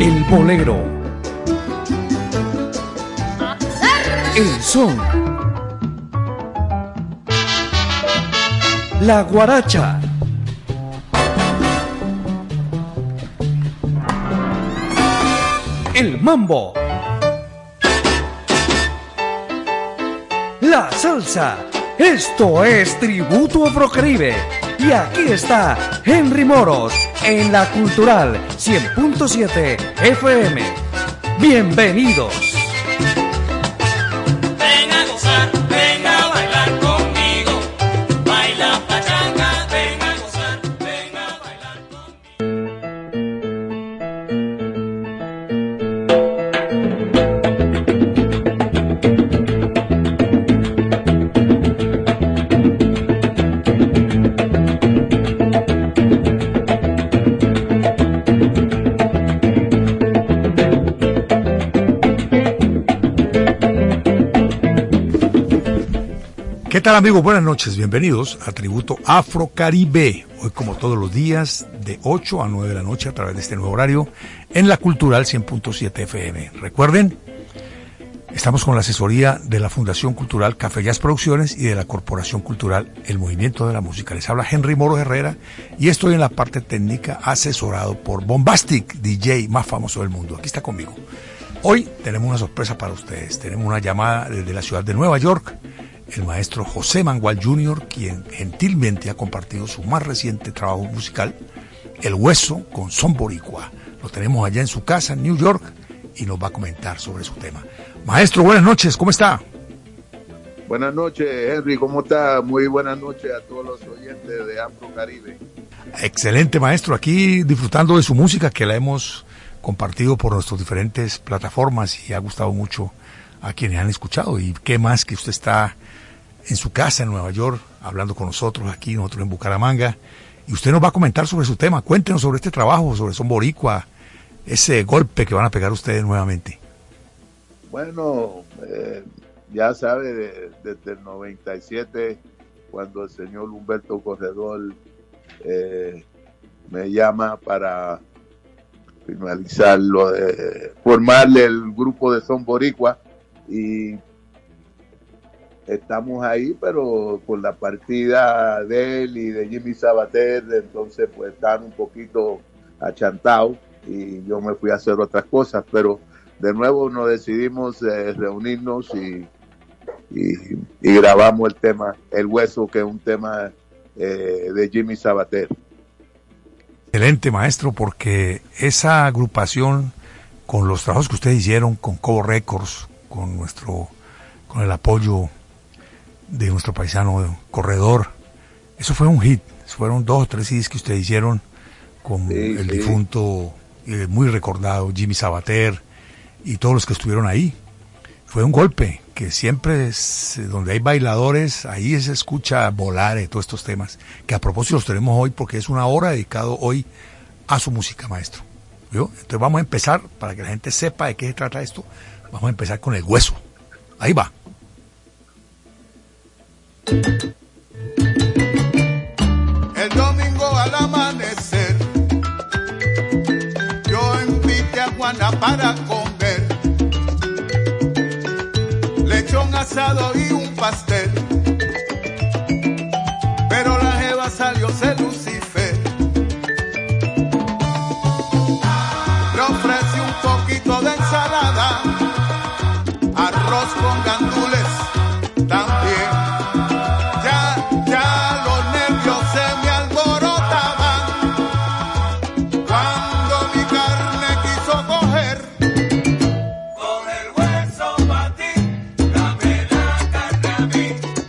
El bolero, el son, la guaracha, el mambo, la salsa. Esto es Tributo Afrocaribe. Y aquí está Henry Moros en la Cultural 100.7 FM. Bienvenidos. Ven a gozar, ven a bailar conmigo. Baila pachanga, ven a gozar, ven a bailar ¿Qué tal, amigos? Buenas noches, bienvenidos a Tributo Afrocaribe. Hoy, como todos los días, de 8 a 9 de la noche a través de este nuevo horario en la Cultural 100.7 FM. Recuerden, estamos con la asesoría de la Fundación Cultural Café Jazz Producciones y de la Corporación Cultural El Movimiento de la Música. Les habla Henry Moros Herrera y estoy en la parte técnica asesorado por Bombastic, DJ más famoso del mundo. Aquí está conmigo. Hoy tenemos una sorpresa para ustedes. Tenemos una llamada desde la ciudad de Nueva York. El maestro José Mangual Jr., quien gentilmente ha compartido su más reciente trabajo musical, El Hueso con Son Boricua. Lo tenemos allá en su casa en New York y nos va a comentar sobre su tema. Maestro, buenas noches, ¿cómo está? Buenas noches, Henry, ¿cómo está? Muy buenas noches a todos los oyentes de Afrocaribe. Excelente, maestro, aquí disfrutando de su música que la hemos compartido por nuestras diferentes plataformas y ha gustado mucho a quienes han escuchado. Y qué más que usted está en su casa en Nueva York, hablando con nosotros aquí, nosotros en Bucaramanga, y usted nos va a comentar sobre su tema. Cuéntenos sobre este trabajo, sobre Son Boricua, ese golpe que van a pegar ustedes nuevamente. Bueno, ya sabe, desde el 97, cuando el señor Humberto Corredor me llama para finalizar formarle el grupo de Son Boricua, y estamos ahí, pero con la partida de él y de Jimmy Sabater, entonces pues están un poquito achantados y yo me fui a hacer otras cosas, pero de nuevo nos decidimos reunirnos y grabamos el tema El Hueso, que es un tema de Jimmy Sabater. Excelente, maestro, porque esa agrupación, con los trabajos que ustedes hicieron con Cobo Records, con el apoyo de nuestro paisano Corredor, eso fue un hit. Fueron 2 o 3 CDs que ustedes hicieron con el difunto, muy recordado Jimmy Sabater y todos los que estuvieron ahí. Fue un golpe que siempre donde hay bailadores, ahí se escucha volar todos estos temas, que a propósito los tenemos hoy porque es una hora dedicado hoy a su música, maestro. ¿Vio? Entonces vamos a empezar, para que la gente sepa de qué se trata esto, vamos a empezar con El Hueso. Ahí va. El domingo al amanecer, yo invité a Juana para comer lechón asado y un pastel, pero la jeva salió Lucifer. Le ofrecí un poquito de ensalada, arroz con gandules también. Ya los nervios se me alborotaban cuando mi carne quiso coger. con el hueso pa' ti, dame la carne a mí.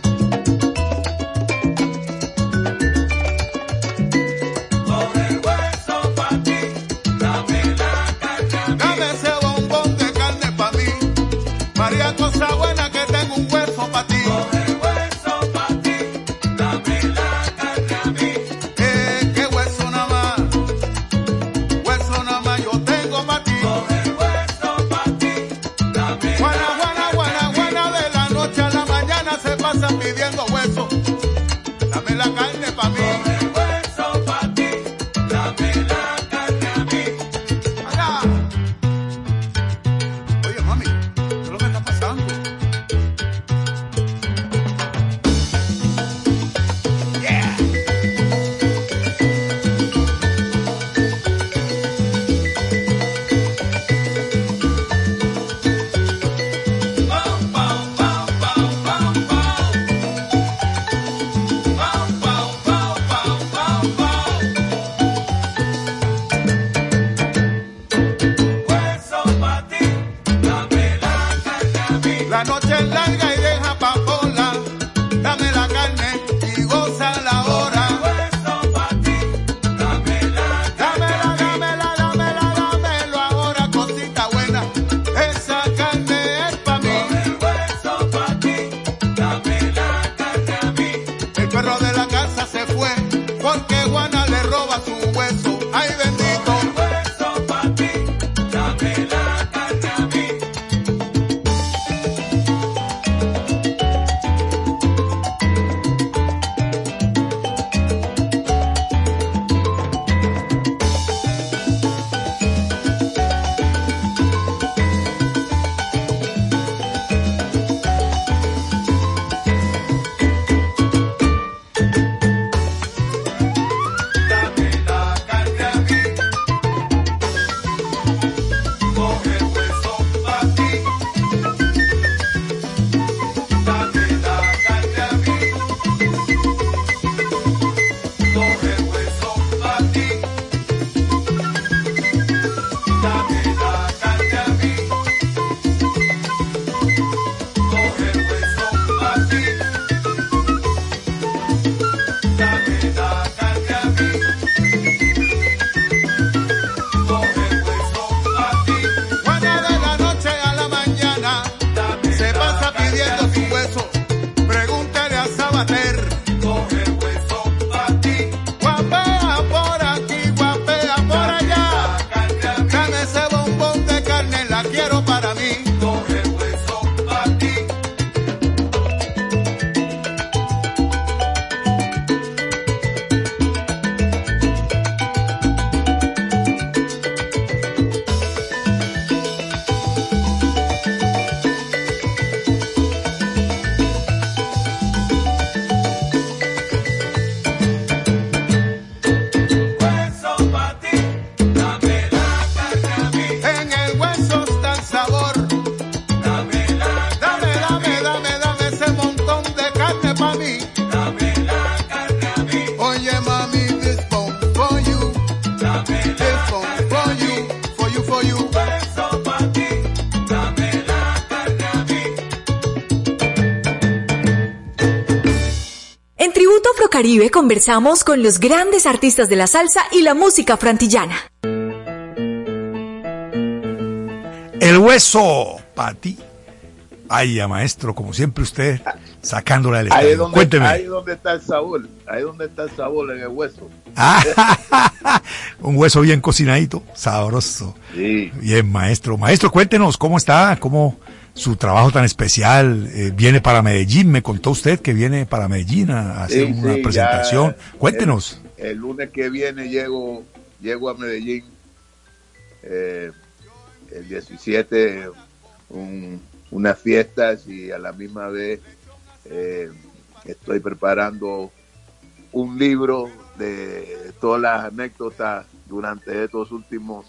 Afrocaribe conversamos con los grandes artistas de la salsa y la música frantillana. El hueso, para ti. Ay, ya, maestro, como siempre usted, sacándola del estadio. Cuénteme. Ahí donde está el sabor. Ahí donde está el sabor, en el hueso. Un hueso bien cocinadito, sabroso. Sí. Bien, maestro. Maestro, cuéntenos, ¿cómo está? ¿Cómo su trabajo tan especial? Viene para Medellín, me contó usted que viene para Medellín a hacer una presentación. Cuéntenos. El lunes que viene llego a Medellín. El 17, unas fiestas, y a la misma vez estoy preparando un libro de todas las anécdotas durante estos últimos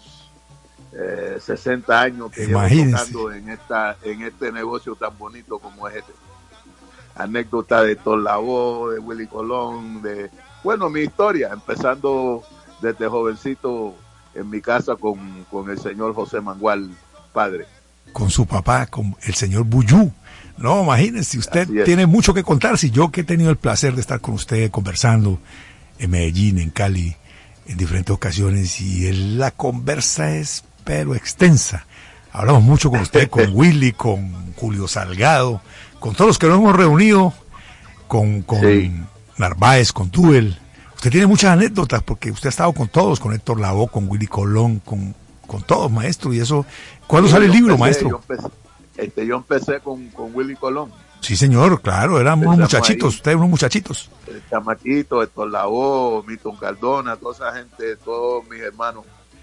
60 años que llevo tocando en este negocio tan bonito como es este. Anécdotas de Torlavoz, de Willy Colón, mi historia, empezando desde jovencito en mi casa con el señor José Mangual, padre. Con su papá, con el señor Buyú. No, imagínese, usted tiene mucho que contar. Si yo que he tenido el placer de estar con usted conversando en Medellín, en Cali, en diferentes ocasiones, y la conversa es pero extensa. Hablamos mucho con usted, con Willy, con Julio Salgado, con todos los que nos hemos reunido, con Narváez, con Duel. Usted tiene muchas anécdotas porque usted ha estado con todos, con Héctor Lavoe, con Willy Colón, con todos, maestro. Y eso, ¿cuándo sale el libro, maestro? Yo empecé con Willy Colón. Sí, señor, claro, éramos unos muchachitos, ustedes unos muchachitos. El chamaquito, Héctor Lavoe, Milton Cardona, toda esa gente, todos mis hermanos.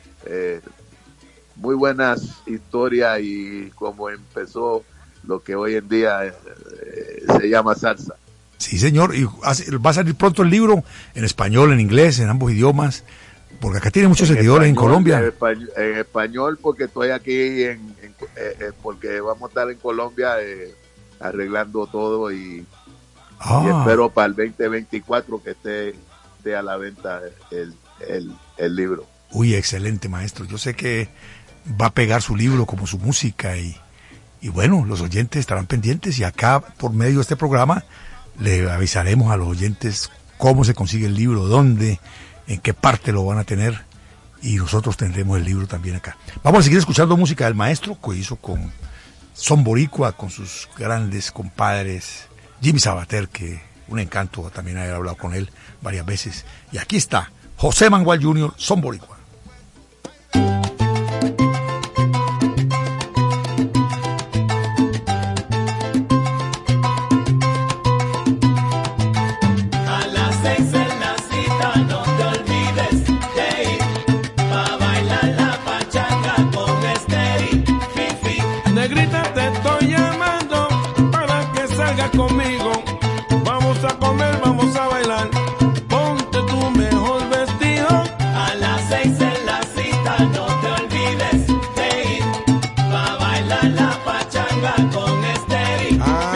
Muy buenas historias, y cómo empezó lo que hoy en día se llama salsa. Sí, señor, y va a salir pronto el libro en español, en inglés, en ambos idiomas, porque acá tiene muchos seguidores en Colombia. En español, porque estoy aquí, porque vamos a estar en Colombia arreglando todo, y espero para el 2024 que esté a la venta el libro. Uy, excelente, maestro. Yo sé que va a pegar su libro como su música, y bueno, los oyentes estarán pendientes, y acá por medio de este programa le avisaremos a los oyentes cómo se consigue el libro, dónde, en qué parte lo van a tener, y nosotros tendremos el libro también acá. Vamos a seguir escuchando música del maestro, que hizo con Son Boricua, con sus grandes compadres, Jimmy Sabater, que un encanto también haber hablado con él varias veces. Y aquí está José Mangual Jr., Son Boricua. Conmigo, vamos a comer, vamos a bailar. Ponte tu mejor vestido. A las 6 en la cita, no te olvides de ir. Va a bailar la pachanga con Esteri.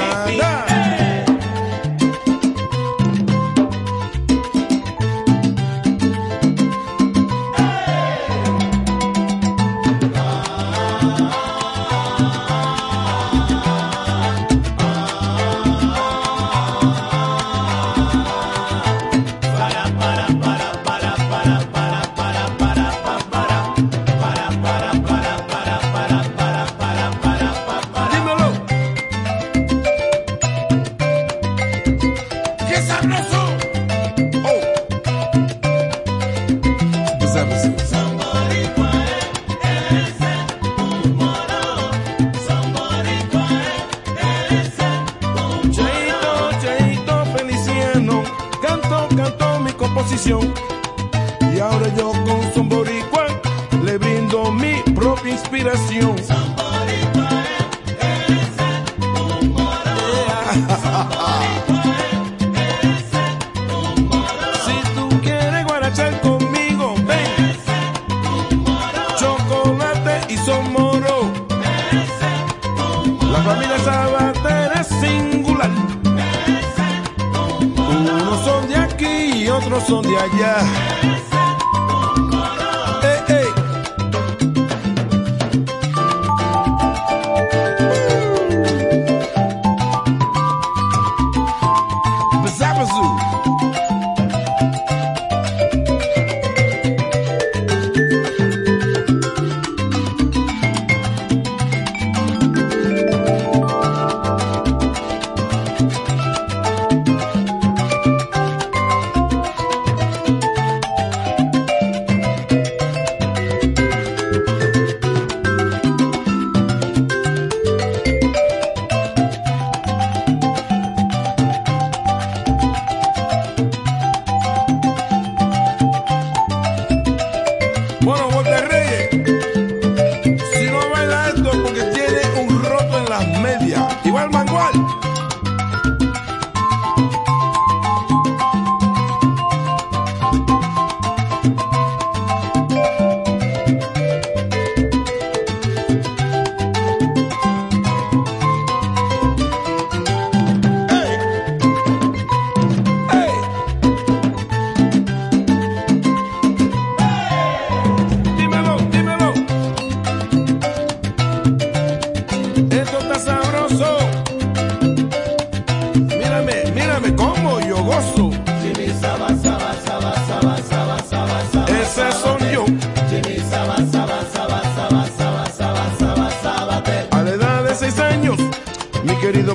Y ahora yo con Son Boricua le brindo mi propia inspiración. Son Boricua, un moro. Si tú quieres guarachar conmigo, ven. Chocolate y Son Moro. La familia Sabater es singular. Unos son de aquí y otros son de allá.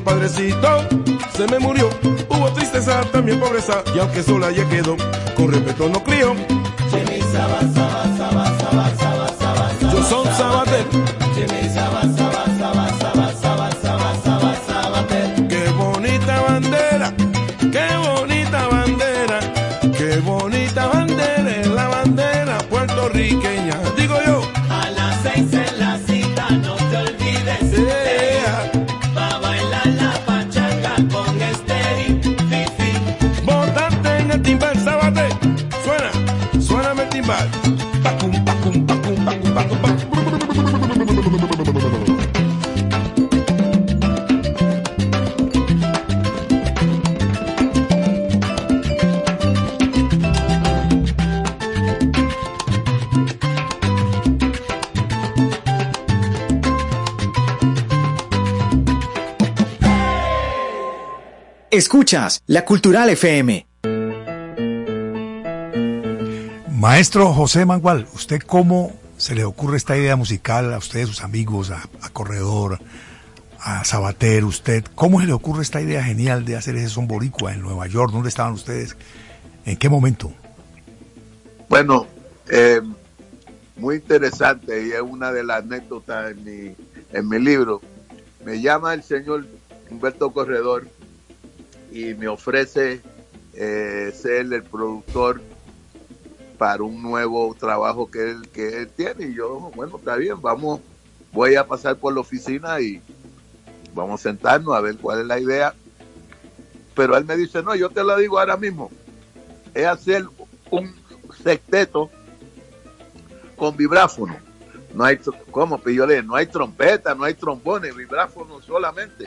nuestro padrecito se me murió. Hubo tristeza, también pobreza, y aunque sola ya quedó, con respeto no crió. Jimmy Saba, Saba, Saba, Saba, Saba, Saba, Saba. Yo soy Sabater. Jimmy Saba, Saba, Saba, Saba, Saba, Saba, Saba, Sabater. Qué bonita bandera, qué bonita bandera, qué bonita bandera es la bandera puertorriqueña. Digo yo. A las 6 en la cita, no te olvides. Va a bailar la pachanga con Esteri Fifi. Bótate en el timbal, Sabater. Suéname el timbal. Pacum, pacum, pacum, pacum, pacum, pacum. Escuchas La Cultural FM. Maestro José Mangual, ¿usted cómo se le ocurre esta idea musical a ustedes, sus amigos, a Corredor, a Sabater? ¿Usted cómo se le ocurre esta idea genial de hacer ese son boricua en Nueva York? ¿Dónde estaban ustedes? ¿En qué momento? Bueno, muy interesante, y es una de las anécdotas en mi libro. Me llama el señor Humberto Corredor y me ofrece ser el productor para un nuevo trabajo que él tiene. Y yo, bueno, está bien, voy a pasar por la oficina y vamos a sentarnos a ver cuál es la idea. Pero él me dice, no, yo te lo digo ahora mismo, es hacer un sexteto con vibráfono. No hay, ¿cómo? Pues yo le dije, no hay trompeta, no hay trombones, vibráfono solamente.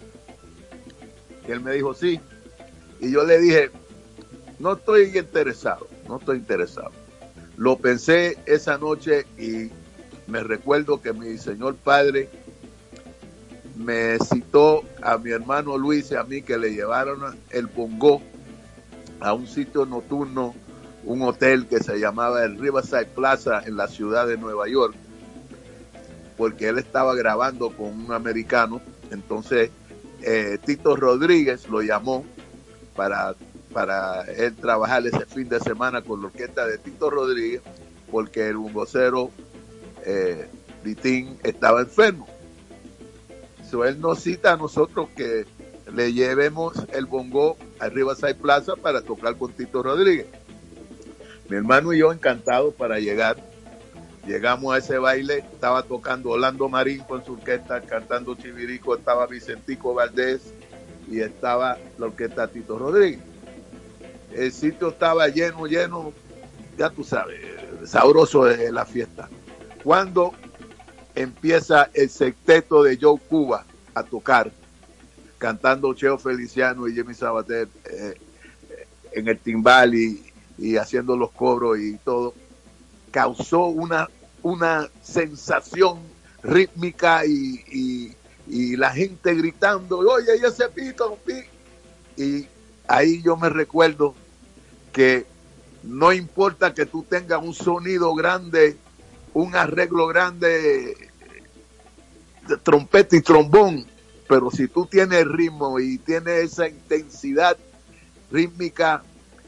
Y él me dijo, sí. Y yo le dije, no estoy interesado. Lo pensé esa noche y me recuerdo que mi señor padre me citó a mi hermano Luis y a mí que le llevaron el bongo a un sitio nocturno, un hotel que se llamaba el Riverside Plaza en la ciudad de Nueva York, porque él estaba grabando con un americano. Entonces Tito Rodríguez lo llamó para él trabajar ese fin de semana con la orquesta de Tito Rodríguez, porque el bongocero Vitín estaba enfermo. So, él nos cita a nosotros que le llevemos el bongo a Riverside Plaza para tocar con Tito Rodríguez. Mi hermano y yo encantados para llegar. Llegamos a ese baile, estaba tocando Orlando Marín con su orquesta, cantando Chivirico, estaba Vicentico Valdés y estaba la orquesta Tito Rodríguez. El sitio estaba lleno, ya tú sabes, sabroso de la fiesta. Cuando empieza el sexteto de Joe Cuba a tocar, cantando Cheo Feliciano y Jimmy Sabater en el timbal y haciendo los cobros y todo, causó una sensación rítmica y la gente gritando, oye, ese pito, y ahí yo me recuerdo que no importa que tú tengas un sonido grande, un arreglo grande de trompeta y trombón, pero si tú tienes ritmo y tienes esa intensidad rítmica,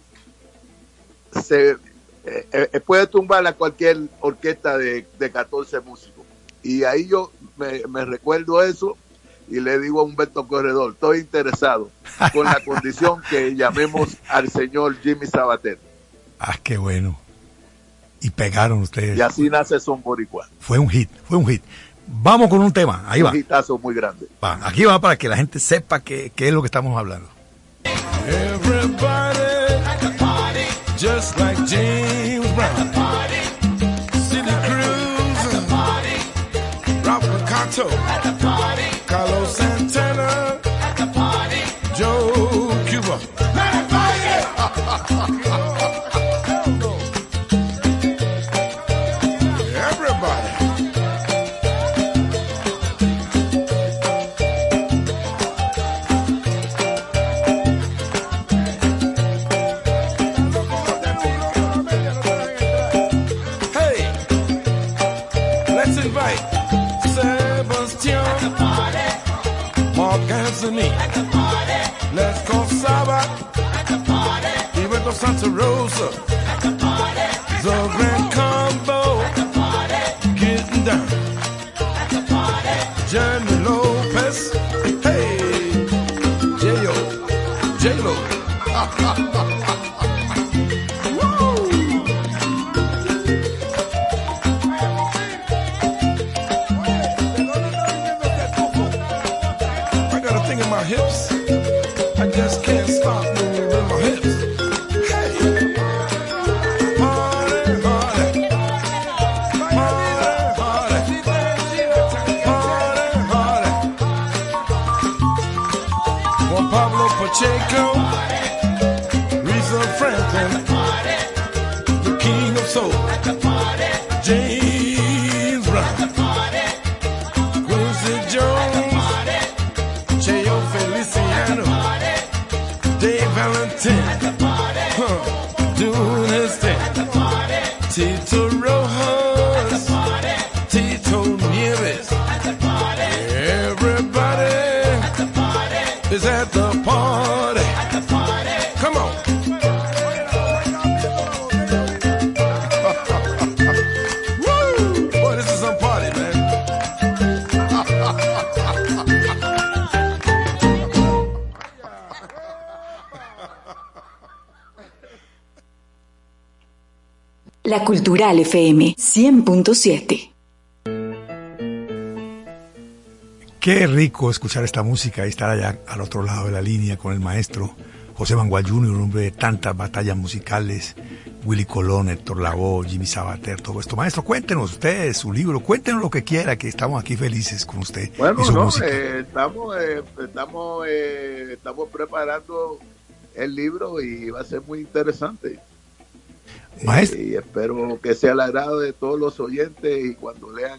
puede tumbar a cualquier orquesta de 14 músicos. Y ahí yo me recuerdo eso y le digo a Humberto Corredor, estoy interesado, con la condición que llamemos al señor Jimmy Sabater. Ah, qué bueno. Y pegaron ustedes. Y así nace Son Boricua. Fue un hit. Vamos con un tema, ahí va. Un hitazo muy grande. Aquí va para que la gente sepa qué es lo que estamos hablando. Everybody at the party, just like James Brown. At the party, City Cruise. At the party, Ralph Picasso. At the party, Carlos Santana. At the party, Joe Cuba. At the party. Everybody. Let's invite Sebastian and me. Let's go Saba. Even though Santa Rosa. The Grand Combo. Getting down. Jenny Lopez. Hey. J-Lo. Hips, I just can't stop moving my hips. Hey, party, party, party, party, party, party. Juan Pablo Pacheco, Reza Franklin, the king of soul, James Brown, Quincy Jones. Dave Valentin, doing his thing. Tito Rojas, Tito Nieves. Everybody is at the party. Come on. Woo! Boy, this is some party, man. La Cultural FM 100.7. Qué rico escuchar esta música y estar allá al otro lado de la línea con el maestro José Mangual Jr., un hombre de tantas batallas musicales, Willy Colón, Héctor Lavoe, Jimmy Sabater, todo esto. Maestro, cuéntenos ustedes su libro, cuéntenos lo que quiera, que estamos aquí felices con usted. Bueno, y su no, música. Estamos preparando el libro y va a ser muy interesante. Maestro. Y espero que sea al agrado de todos los oyentes y cuando lean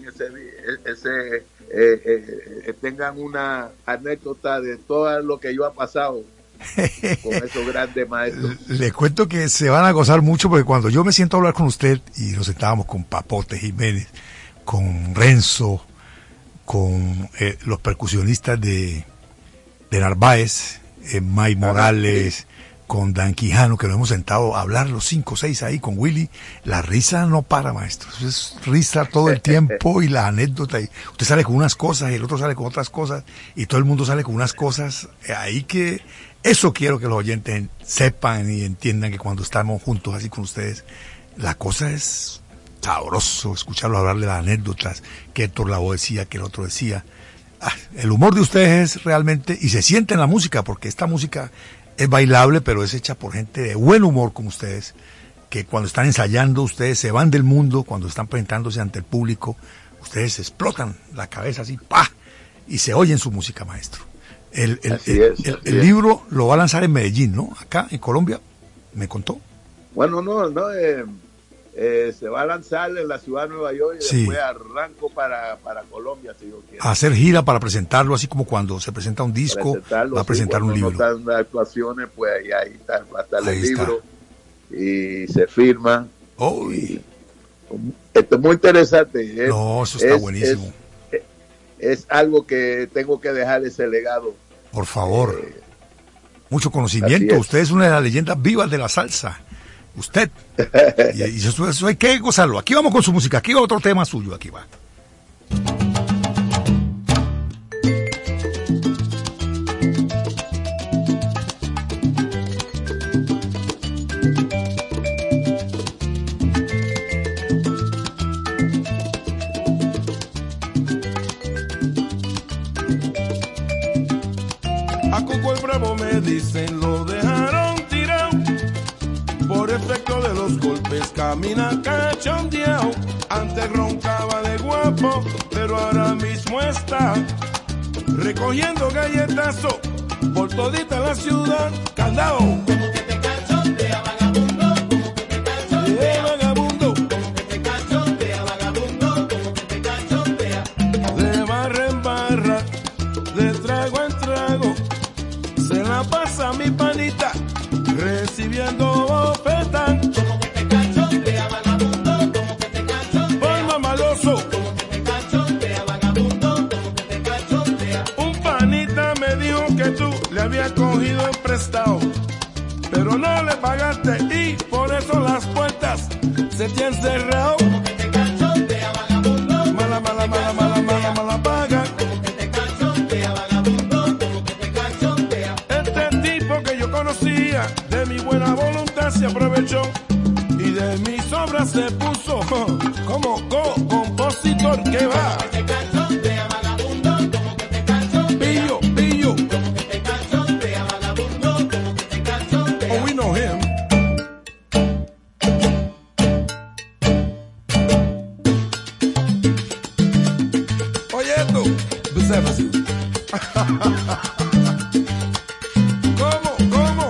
tengan una anécdota de todo lo que yo he pasado con esos grandes maestros. Le cuento que se van a gozar mucho porque cuando yo me siento a hablar con usted y nos sentábamos con Papote Jiménez, con Renzo, con los percusionistas de Narváez, May Morales, sí, con Dan Quijano, que nos hemos sentado a hablar los 5 o 6 ahí con Willy, la risa no para, maestro. Es risa todo el tiempo y la anécdota. Y usted sale con unas cosas y el otro sale con otras cosas y todo el mundo sale con unas cosas. Ahí que eso quiero que los oyentes sepan y entiendan, que cuando estamos juntos así con ustedes, la cosa es sabroso escucharlo hablar de las anécdotas, que Héctor Lavoe decía, que el otro decía. El humor de ustedes es realmente, y se siente en la música, porque esta música es bailable, pero es hecha por gente de buen humor como ustedes, que cuando están ensayando, ustedes se van del mundo, cuando están presentándose ante el público, ustedes explotan la cabeza así, ¡pah! Y se oyen su música, maestro. El libro lo va a lanzar en Medellín, ¿no? Acá, en Colombia, me contó. Bueno, se va a lanzar en la ciudad de Nueva York y sí, después arranco para Colombia, si yo quiero. A hacer gira para presentarlo, así como cuando se presenta un disco, va a presentar un libro. No están las actuaciones, pues ahí va a estar el libro y se firma. Oh, esto es muy interesante. No, eso está buenísimo. Es algo que tengo que dejar ese legado. Por favor. Mucho conocimiento. Usted es una de las leyendas vivas de la salsa. Usted. Y eso hay que gozarlo. Aquí vamos con su música. Aquí va otro tema suyo. Aquí va. A Coco el Bravo me dicen lo dejaron tirado. Por efecto de los golpes camina cachondeado. Antes roncaba de guapo, pero ahora mismo está recogiendo galletazo por todita la ciudad. Candao. Como que te cachondea, vagabundo. Como que te cachondea, vagabundo. Como que te cachondea, vagabundo. Como que te cachondea. De barra en barra, de trago en trago, se la pasa mi panita recibiendo bofetán. Como que te cachondea, vagabundo. Como que te cachondea. Palma maloso. Como que te cachondea, vagabundo. Como que te cachondea. Un panita me dijo que pagarte y por eso las puertas se te han cerrado. Como que te cachondea, vagabundo. Mala, mala, mala, mala, mala, mala paga. Como que te cachondea, vagabundo. Como que te cachondea. Este tipo que yo conocía, de mi buena voluntad se aprovechó y de mis obras se puso como compositor que va. Como que te cachondea, vagabundo. Como que te cachondea. Pillo, pillo. Como que te cachondea, vagabundo. Como que te cachondea. Oh, we know him. Oye esto, obsérvase. ¿Cómo?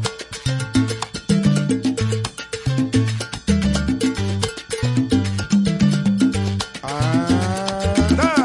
Anda.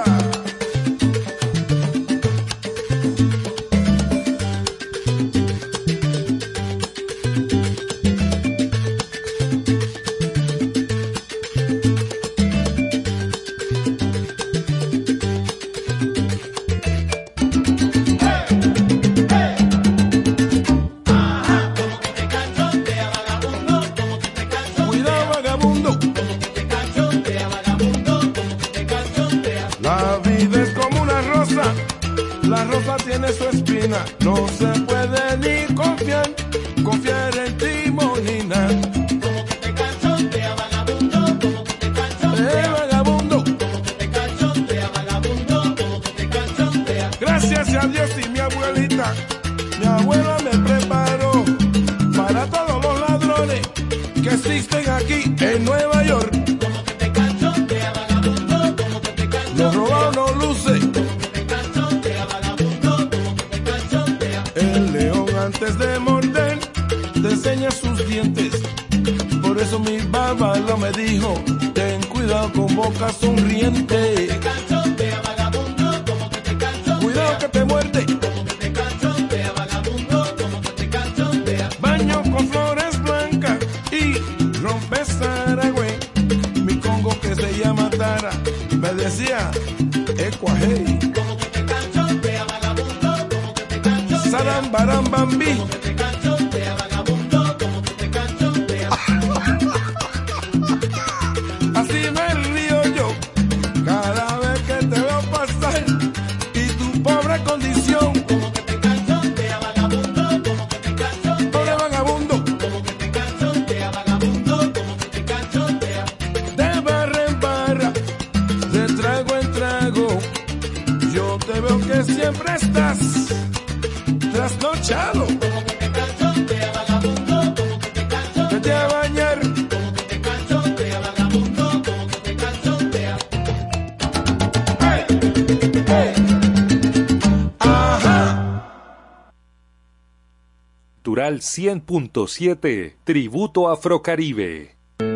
Como que te cachondea, vagabundo. Como que te cachondea. Cuidado, vagabundo. Como que te cachondea, vagabundo. Como que te cachondea. La vida es como una rosa, la rosa tiene su espina, no se puede ni confiar en timonina. Como que te cachondea, vagabundo. Como que te cachondea. Vagabundo, Como que te cachondea, vagabundo. Como que te cachondea. gracias a Dios y mi abuelita, mi abuela me preparó para todos los ladrones que existen aquí en Nueva York. Como que te cachondea, vagabundo. Como que te Los cachondea. robados no luce, Como que te cachondea, vagabundo. Como que te cachondea. el león antes de morder te enseña sus dientes. Por eso mi bárbaro me dijo, ten cuidado con boca sonriente. Te cachondea, vagabundo. Como que te cachondea. Cuidado que te muerde. Como que te cachondea, vagabundo. Como que te cachondea. Baño con flores blancas y rompe Saragüey. Mi Congo que se llama Tara me decía, Ecuajei, Como que te cachondea, vagabundo. Como que te cachondea. Saram Baram Bambi. Como que te cachondea, vagabundo. Como que te cachondea. Así me río yo cada vez que te veo pasar y tu pobre condición. Como que te cachondea, vagabundo. Como que te cachondea. Pobre vagabundo, Como que te cachondea, vagabundo. Como que te cachondea. de barra en barra, de trago en trago, yo te veo que siempre estás trasnochado. Como que te cachondea, vagabundo. Como que te cachondea. Vete a bañar, Como que te cachondea, vagabundo. Como que te cachondea. Cultural 100.7, Tributo Afrocaribe.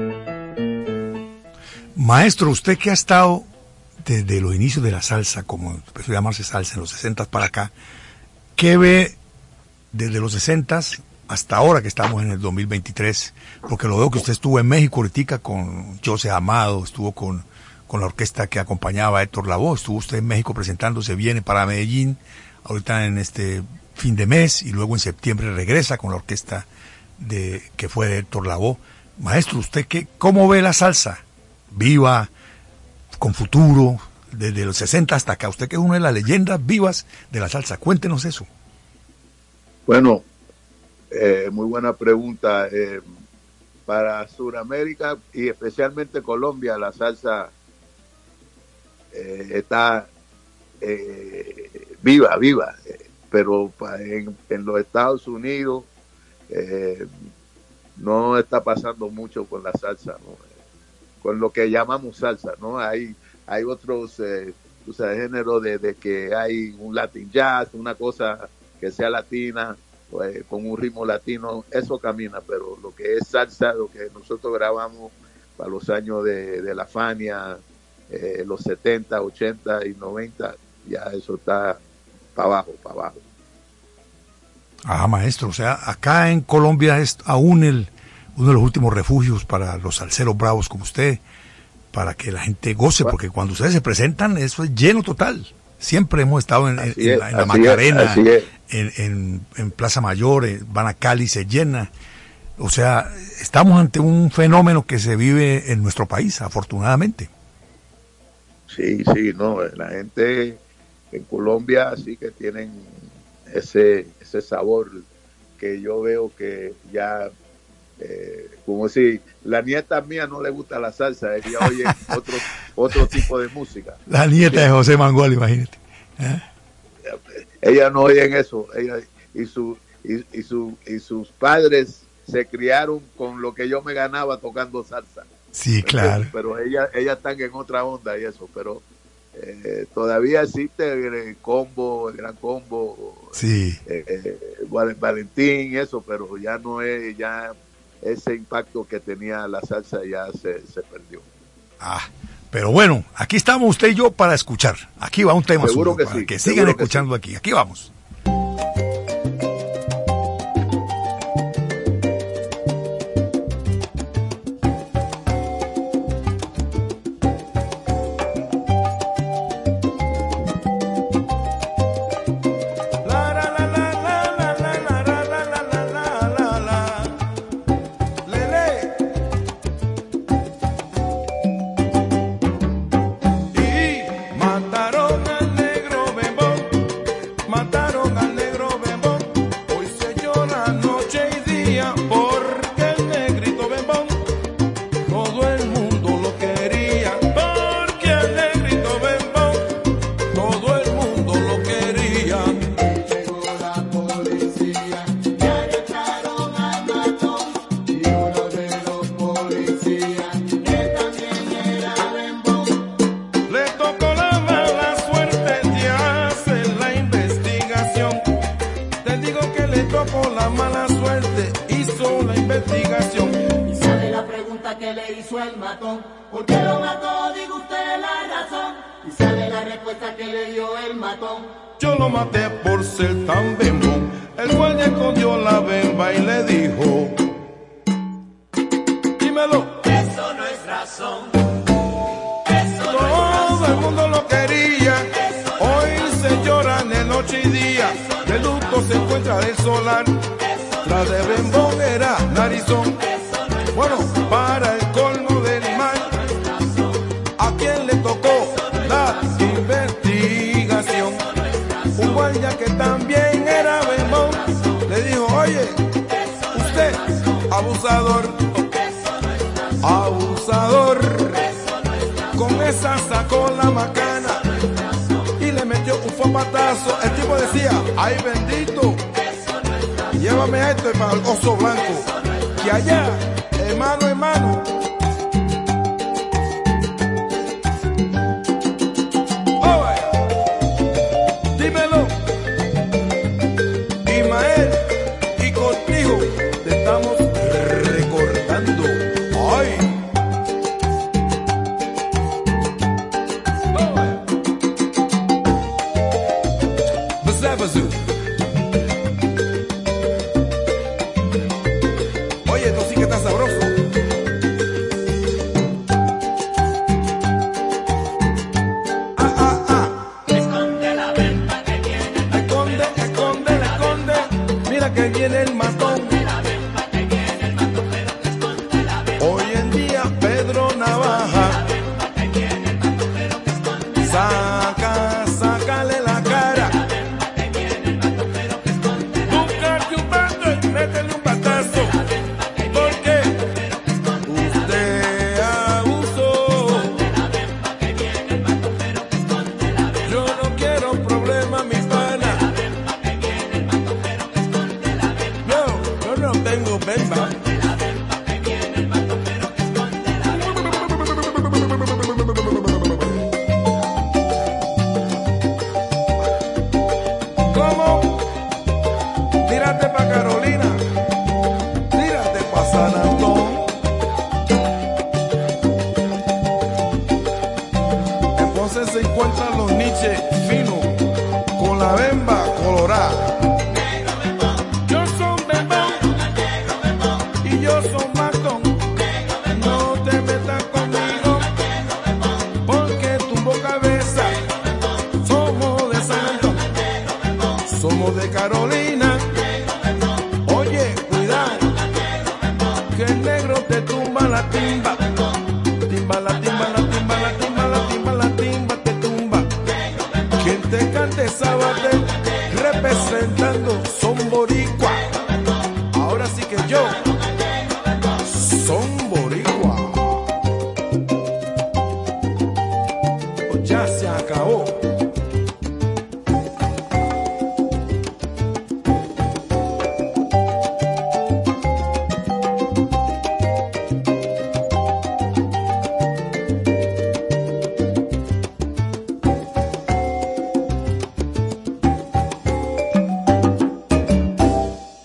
Maestro, usted que ha estado desde los inicios de la salsa, como empezó a llamarse salsa en los 60 para acá, ¿qué ve desde los 60 hasta ahora que estamos en el 2023? Porque lo veo que usted estuvo en México ahorita con José Amado, estuvo con la orquesta que acompañaba a Héctor Lavoe, estuvo usted en México presentándose, viene para Medellín, ahorita en este fin de mes, y luego en septiembre regresa con la orquesta que fue de Héctor Lavoe. Maestro, ¿usted cómo ve la salsa? Viva, con futuro, desde los 60 hasta acá. Usted que es una de las leyendas vivas de la salsa. Cuéntenos eso. Bueno, muy buena pregunta. Para Sudamérica y especialmente Colombia, la salsa está viva, pero en los Estados Unidos no está pasando mucho con la salsa, ¿no? Con lo que llamamos salsa, ¿no? Hay otros géneros de que hay un Latin jazz, una cosa que sea latina, con un ritmo latino, eso camina, pero lo que es salsa, lo que nosotros grabamos para los años de la Fania, los 70, 80 y 90, ya eso está para abajo. Ah, maestro, o sea, acá en Colombia es aún uno de los últimos refugios para los salseros bravos como usted, para que la gente goce, porque cuando ustedes se presentan, eso es lleno total. Siempre hemos estado en la Macarena, en Plaza Mayor, van a Cali, se llena. O sea, estamos ante un fenómeno que se vive en nuestro país, afortunadamente. Sí, no, la gente en Colombia sí que tienen ese sabor que yo veo que ya, como si la nieta mía no le gusta la salsa, ella oye otro tipo de música. La nieta de José Mangual, imagínate. Ella no oyen eso, ella y sus padres se criaron con lo que yo me ganaba tocando salsa. Sí, claro. Pero ellas están en otra onda y eso, pero todavía existe el gran combo, sí. Valentín y eso, pero ya no es, ya ese impacto que tenía la salsa ya se perdió. Pero bueno, aquí estamos usted y yo para escuchar. Aquí va un tema seguro suyo, que para sí, que sigan escuchando sí. Aquí vamos. Somos de Carolina. Oye, cuidado.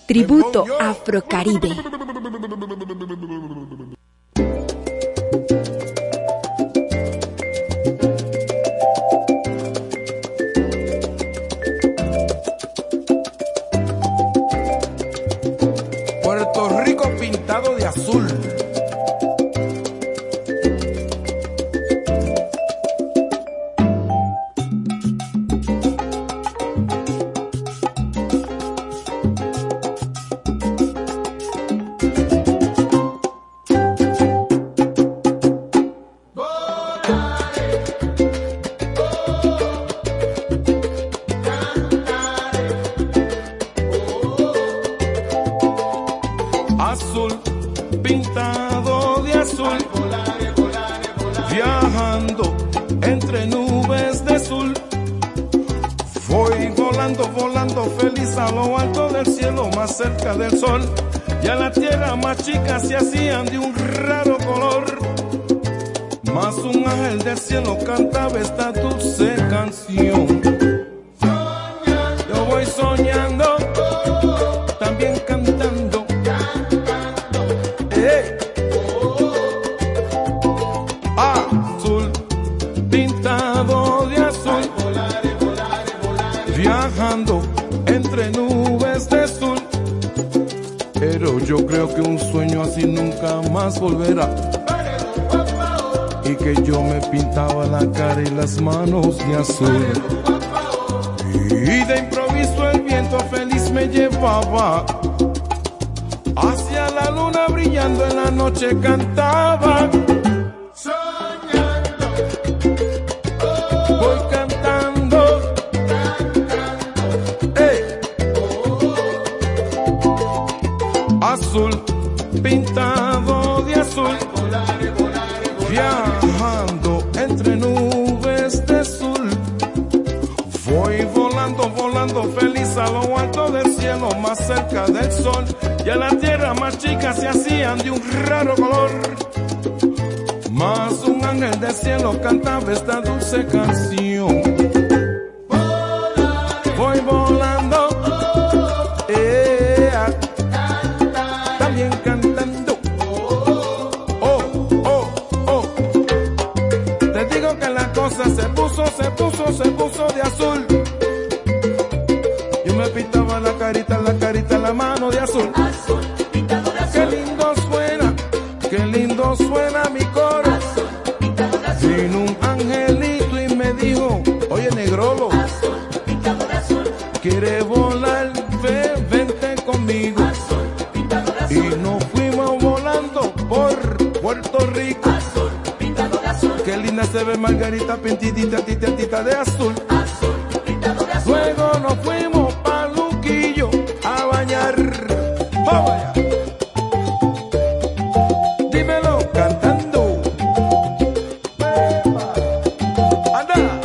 Tributo Afrocaribe. Puerto Rico pintado de azul. Azul, pintado de azul, viajando entre nubes de azul. Voy volando, volando feliz a lo alto del cielo, más cerca del sol. Y a la tierra más chica se hacían de un raro color. Más un ángel del cielo cantaba esta dulce canción. Yo voy soñando, también cantando. Azul, pintado de azul, viajando entre nubes de azul. Pero yo creo que un sueño así nunca más volverá. Y que yo me pintaba la cara y las manos de azul. Y de improviso el viento feliz me llevaba hacia la luna brillando en la noche cantaba. Soñando, voy cantando, azul, pintado de azul, viajando entre nubes de azul. Voy volando, volando feliz a lo alto del cielo, más cerca del sol. Y a la tierra más chica se hacían de un raro color. Más un ángel del cielo cantaba esta dulce canción. Voy volando, también cantando. Te digo que la cosa se puso de azul. Yo me pintaba la carita, la mano de azul. Azul, pintado de azul. Qué lindo suena mi coro. Azul, pintado de azul. Vino un angelito y me dijo, oye negrolo, Azul, pintado de azul. ¿quieres volar? Vente conmigo. Azul, pintado de azul. Y nos fuimos volando por Puerto Rico. Azul, pintado de azul. Qué linda se ve Margarita, pintitita de azul. Azul, pintado de azul. Luego nos fuimos pa' Luquillo a bañar. ¡Vamos allá! Dímelo cantando. ¡Anda!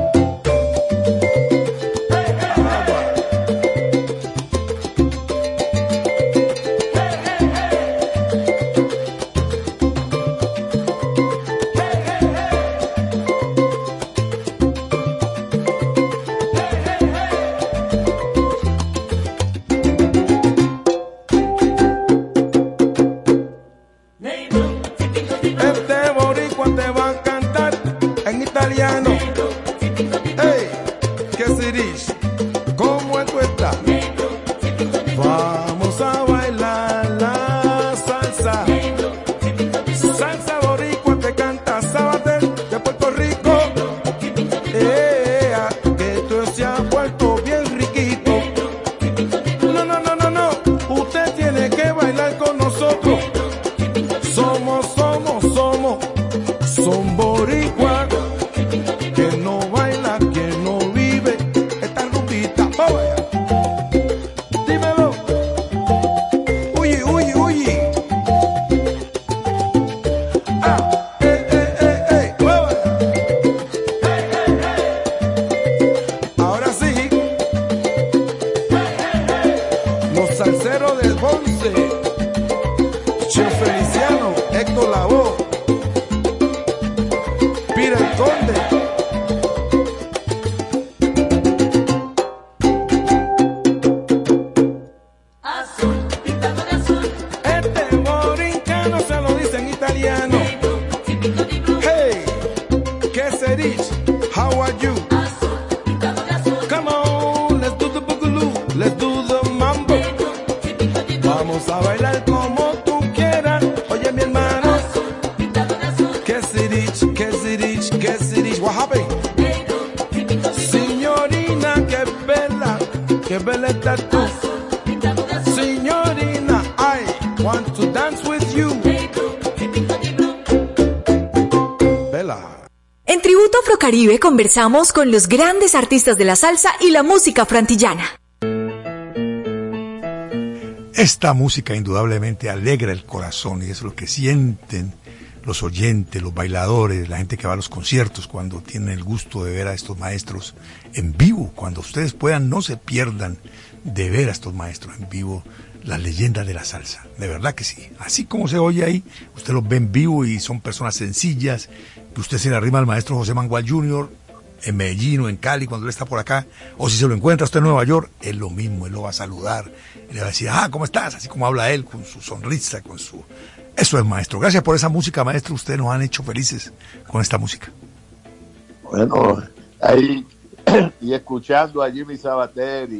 Este boricua te va a cantar en italiano. Hey, ¿qué se dice? ¿Cómo tú estás? Vamos a bailar la salsa. Salsa boricua te canta Sabater de Puerto Rico. Que tú se ha vuelto bien riquito. No. Usted tiene que bailar con nosotros. Son boricua, que no baila, que no vive esta rumbita. Vamos allá. Dímelo. Uy. Vamos allá. Ahora sí. Los salseros del Ponce. Chef Feliciano, Héctor Lavoe, Pira el Conde. Azul. Rich, how are you? Come on, let's do the boogaloo, let's do the mambo. Vamos a bailar como tú quieras. Oye, mi hermano, que si rich, que si rich, que si rich. What happened? Signorina, que bella estás tú. Signorina, I want to dance with you. En Tributo Afrocaribe conversamos con los grandes artistas de la salsa y la música frantillana. Esta música indudablemente alegra el corazón y es lo que sienten los oyentes, los bailadores, la gente que va a los conciertos cuando tienen el gusto de ver a estos maestros en vivo. Cuando ustedes puedan, no se pierdan de ver a estos maestros en vivo, las leyendas de la salsa. De verdad que sí. Así como se oye ahí, usted los ve en vivo y son personas sencillas, que usted se le arrima al maestro José Mangual Jr. en Medellín o en Cali cuando él está por acá, o si se lo encuentra usted en Nueva York, es lo mismo, él lo va a saludar, y le va a decir, ¿cómo estás? Así como habla él, con su sonrisa, con su... Eso es, maestro. Gracias por esa música, maestro. Ustedes nos han hecho felices con esta música. Bueno, ahí, y escuchando a Jimmy Sabater,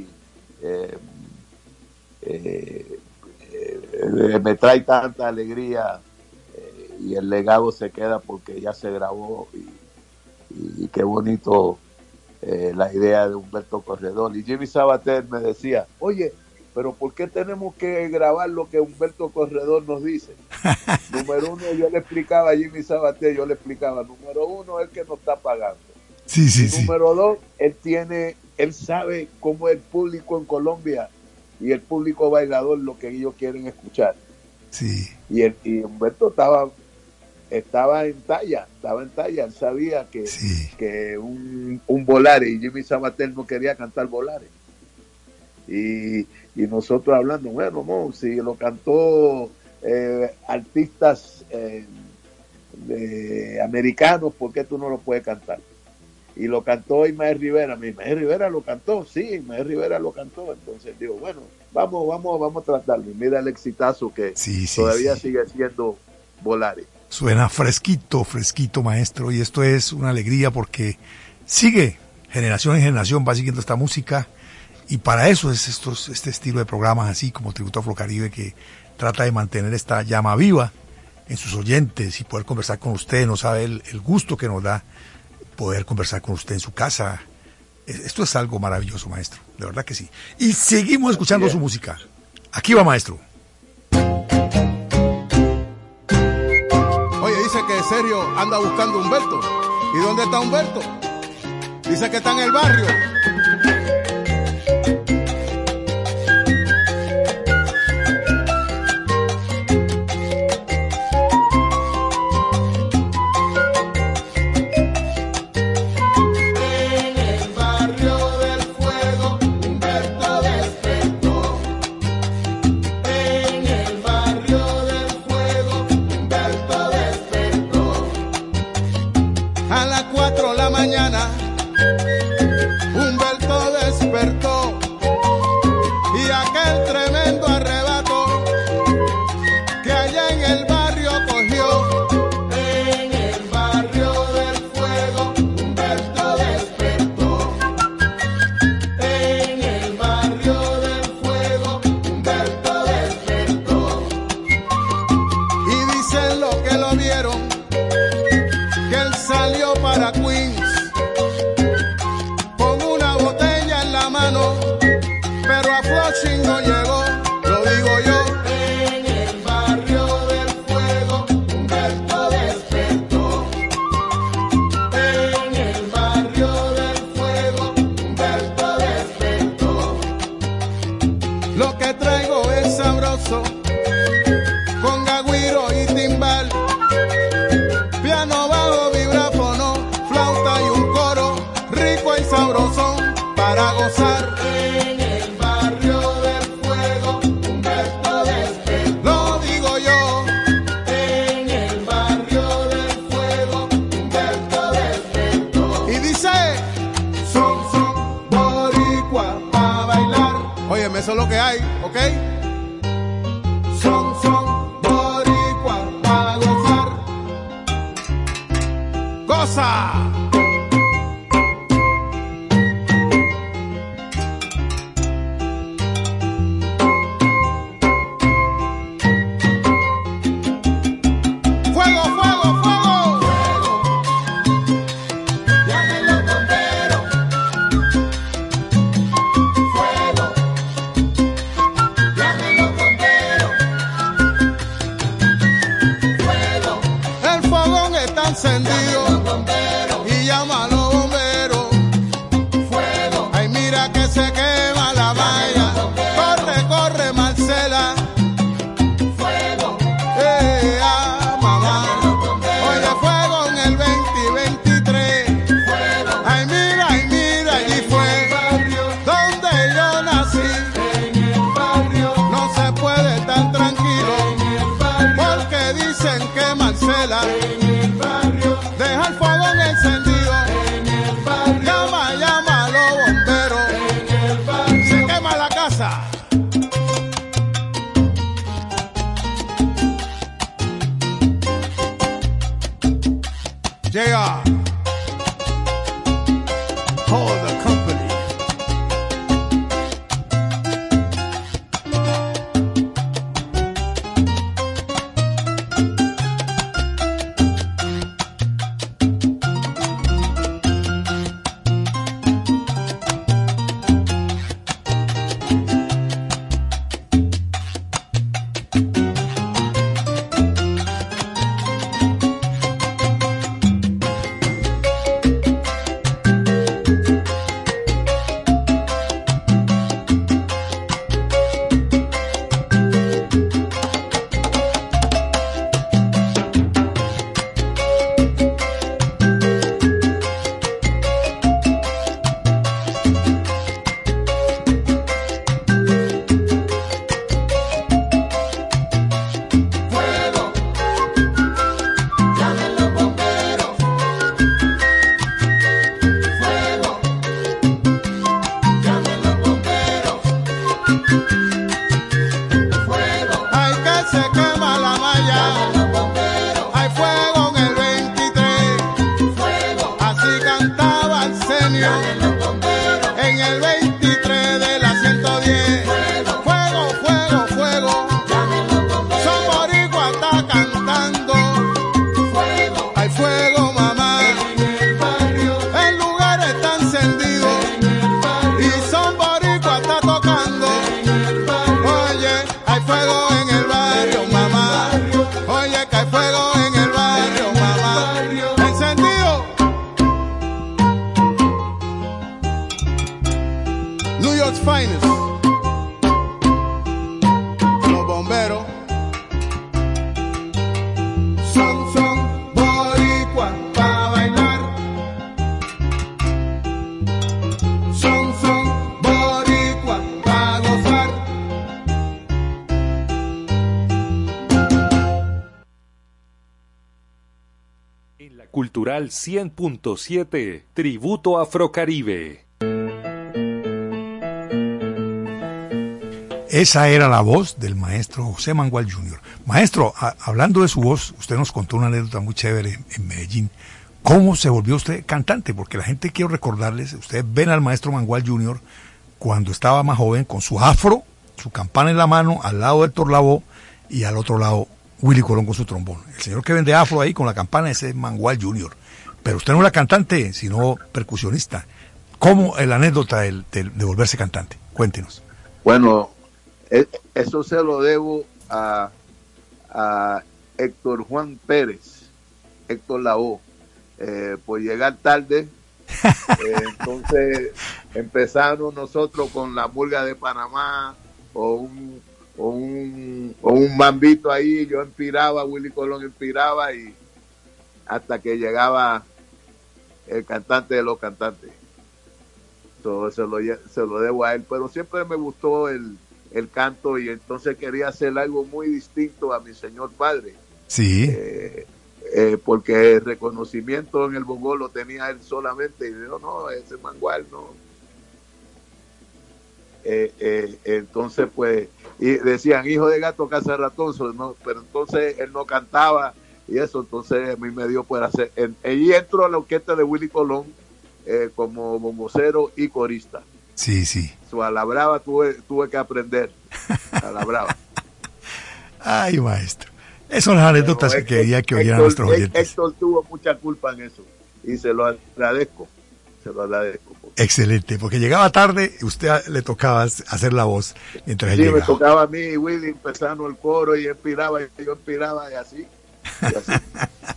me trae tanta alegría, y el legado se queda porque ya se grabó, y qué bonito la idea de Humberto Corredor. Y Jimmy Sabater me decía, oye, pero ¿por qué tenemos que grabar lo que Humberto Corredor nos dice? Número uno, yo le explicaba a Jimmy Sabater, número uno, el que nos está pagando. Sí. Número dos, él sabe cómo es el público en Colombia y el público bailador lo que ellos quieren escuchar. Sí. Y Humberto estaba en talla, él sabía que un volare, y Jimmy Sabater no quería cantar volare. Y nosotros hablando, bueno, no, si lo cantó artistas americanos, ¿por qué tú no lo puedes cantar? Y lo cantó Ismael Rivera. Ismael Rivera lo cantó, sí, Ismael Rivera lo cantó. Entonces digo, bueno, vamos a tratarlo. Y mira el exitazo que todavía sigue siendo volare. Suena fresquito, maestro, y esto es una alegría porque sigue, generación en generación va siguiendo esta música, y para eso es este estilo de programas así como Tributo Afrocaribe, que trata de mantener esta llama viva en sus oyentes y poder conversar con usted. No sabe el gusto que nos da poder conversar con usted en su casa. Esto es algo maravilloso, maestro, de verdad que sí. Y seguimos escuchando su música. Aquí va, maestro. Dice que Sergio anda buscando a Humberto. ¿Y dónde está Humberto? Dice que está en el barrio. A las 4 de la mañana eso es lo que hay, ¿ok? Son boricua para gozar. ¡Goza! barrio y llama a los bomberos. Fuego. Ay, mira que se quema la malla. Corre, corre, Marcela. Fuego. Mamá. Oye, fuego en el 2023. Fuego. Ay, mira, allí fue donde yo nací. En el barrio. No se puede estar tranquilo. Porque dicen que Marcela deja el fuego encendido. Llama a los bomberos. Se quema la casa. Llega Hold the Company. En el 23 de la 110. Fuego, fuego, fuego. Son boricua está cantando. Hay fuego, mamá. El lugar está encendido. Y son boricua está tocando. Oye, hay fuego en el barrio, mamá. Oye, que hay fuego en el barrio, mamá. Encendido. New York's finest. Los bomberos son boricua para bailar. Son boricua para gozar. En la Cultural 100.7, Tributo Afrocaribe. Esa era la voz del maestro José Mangual Jr. Maestro, hablando de su voz, usted nos contó una anécdota muy chévere en Medellín. ¿Cómo se volvió usted cantante? Porque la gente, quiero recordarles, ustedes ven al maestro Mangual Jr. cuando estaba más joven, con su afro, su campana en la mano, al lado de Héctor Lavoe y al otro lado Willy Colón con su trombón. El señor que vende afro ahí con la campana, ese es Mangual Jr. Pero usted no era cantante, sino percusionista. ¿Cómo la anécdota de volverse cantante? Cuéntenos. Bueno, eso se lo debo a Héctor Juan Pérez, Héctor Lavoe, por llegar tarde. Entonces empezamos nosotros con la murga de Panamá o un mambito ahí. Yo inspiraba, Willy Colón inspiraba, y hasta que llegaba el cantante de los cantantes. Se lo debo a él, pero siempre me gustó el canto, y entonces quería hacer algo muy distinto a mi señor padre. Sí. Porque el reconocimiento en el bongo lo tenía él solamente, y yo no, ese Mangual no. Entonces pues, y decían hijo de gato caza ratón, no, pero entonces él no cantaba y eso, entonces a mí me dio por hacer, y entro a la orquesta de Willy Colón como bombocero y corista. Sí, sí. A la brava tuve que aprender. A la brava. Ay, maestro. Esas son las anécdotas que quería que oyeran nuestros oyentes. Héctor tuvo mucha culpa en eso. Y se lo agradezco. Excelente, porque llegaba tarde y usted le tocaba hacer la voz mientras él llegaba. Sí, me tocaba a mí y Willy empezando el coro, y yo inspiraba y así.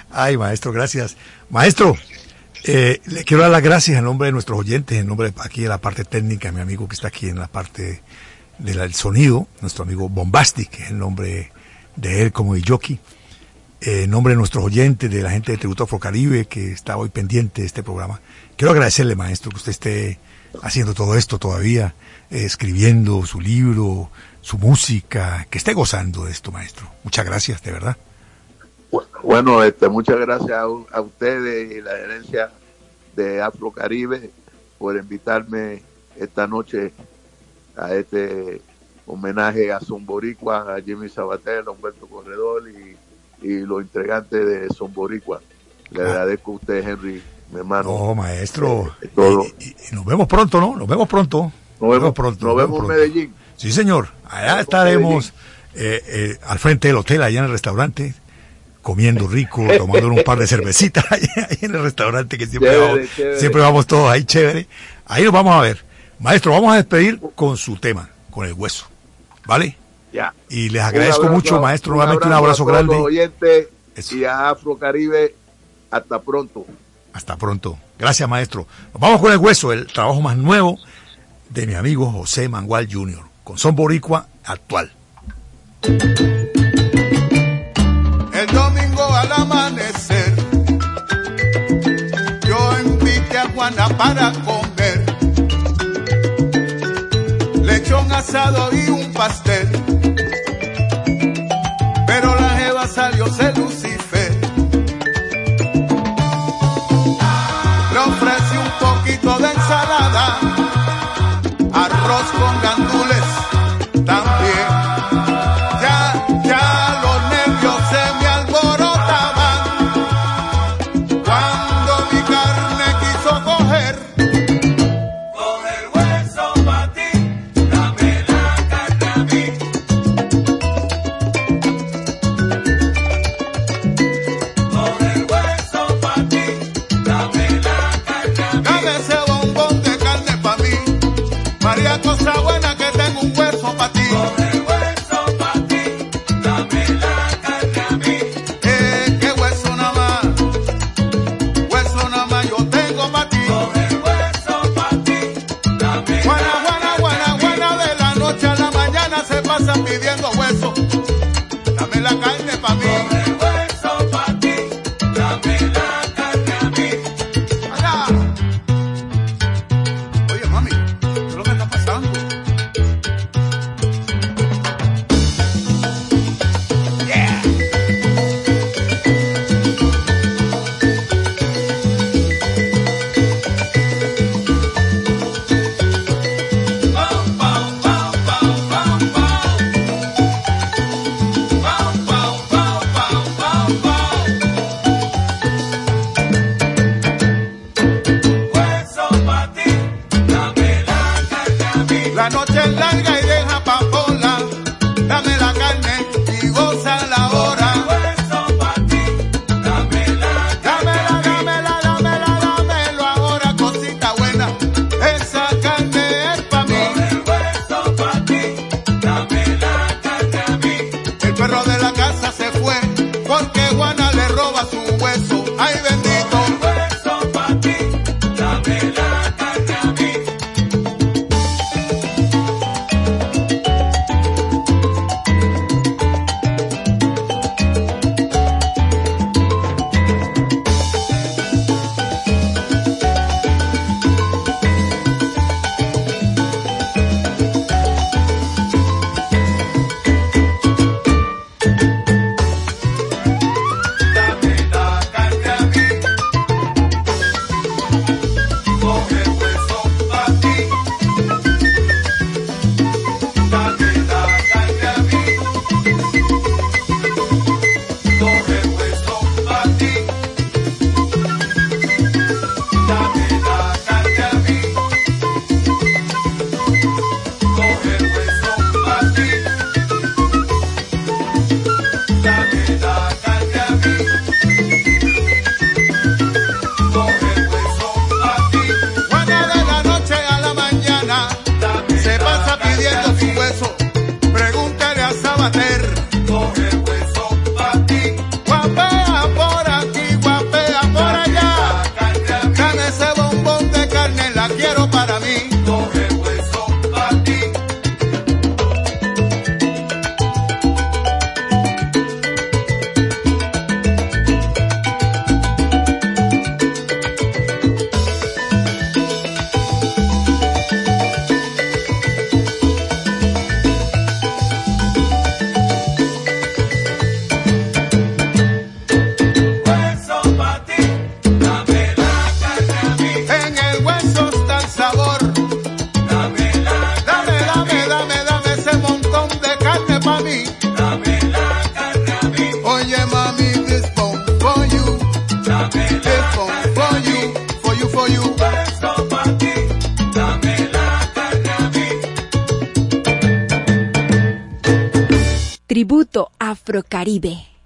Ay, maestro, gracias. Maestro, le quiero dar las gracias en nombre de nuestros oyentes, en nombre de aquí de la parte técnica, mi amigo que está aquí en la parte del sonido, nuestro amigo Bombastic, que es el nombre de él como jockey. En nombre de nuestros oyentes, de la gente de Tributo Afrocaribe que está hoy pendiente de este programa. Quiero agradecerle, maestro, que usted esté haciendo todo esto todavía, escribiendo su libro, su música, que esté gozando de esto, maestro. Muchas gracias, de verdad. Bueno, muchas gracias a ustedes y la gerencia de Afrocaribe por invitarme esta noche a este homenaje a Son Boricua, a Jimmy Sabater, a Humberto Corredor y los entregantes de Son Boricua. Le agradezco a usted, Henry, mi hermano. No, maestro. Todo. Y nos vemos pronto, ¿no? Nos vemos pronto. Nos vemos en Medellín. Sí, señor. Allá estaremos al frente del hotel, allá en el restaurante, comiendo rico, tomando un par de cervecitas ahí en el restaurante, que siempre vamos todos ahí, chévere. Ahí nos vamos a ver. Maestro, vamos a despedir con su tema, con el hueso. ¿Vale? Ya. Y les agradezco mucho, maestro, nuevamente un abrazo grande. A oyentes y a Afrocaribe, hasta pronto. Hasta pronto. Gracias, maestro. Nos vamos con el hueso, el trabajo más nuevo de mi amigo José Mangual Jr., con Son Boricua actual. El domingo al amanecer, yo invité a Juana para comer lechón asado y un pastel, pero la jeva salió Lucifer. Le ofrecí un poquito de ensalada, arroz con gandules también. Ya los nervios se me alborotaban cuando mi carne quiso coger. Con el hueso pa' ti, dame la carne a mí. Con el hueso pa' ti, dame la carne a mí. Dame ese bombón de carne pa' mí, María Cosa Tributo Afrocaribe.